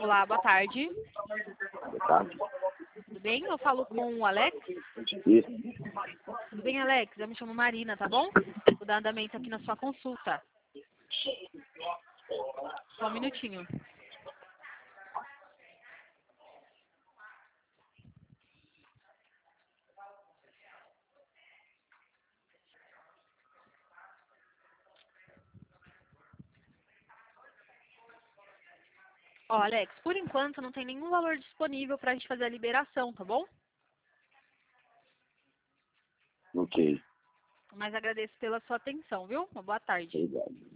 Olá, boa tarde. Boa tarde. Tudo bem? Eu falo com o Alex. Isso. Tudo bem, Alex? Eu me chamo Marina, tá bom? Vou dar andamento aqui na sua consulta. Só um minutinho. Ó, Alex, por enquanto não tem nenhum valor disponível pra gente fazer a liberação, tá bom? Ok. Mas agradeço pela sua atenção, viu? Uma boa tarde. Obrigado.